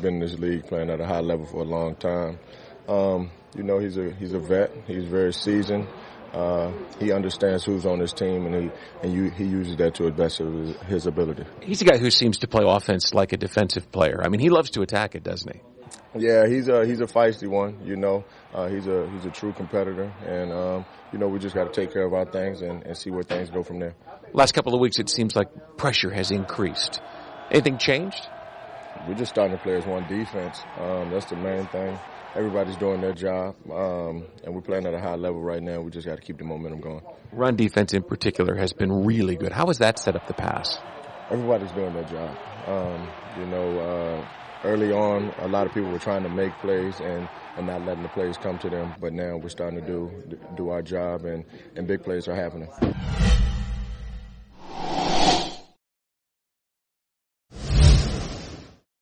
been in this league playing at a high level for a long time. He's a vet. He's very seasoned. He understands who's on his team, and he uses that to the best of his ability. He's a guy who seems to play offense like a defensive player. I mean, he loves to attack it, doesn't he? Yeah, he's a feisty one. He's a true competitor, and we just got to take care of our things and see where things go from there. Last couple of weeks, it seems like pressure has increased. Anything changed? We're just starting to play as one defense. That's the main thing. Everybody's doing their job, and we're playing at a high level right now. We just got to keep the momentum going. Run defense in particular has been really good. How has that set up the pass? Everybody's doing their job. Early on, a lot of people were trying to make plays and not letting the plays come to them. But now we're starting to do our job, and big plays are happening.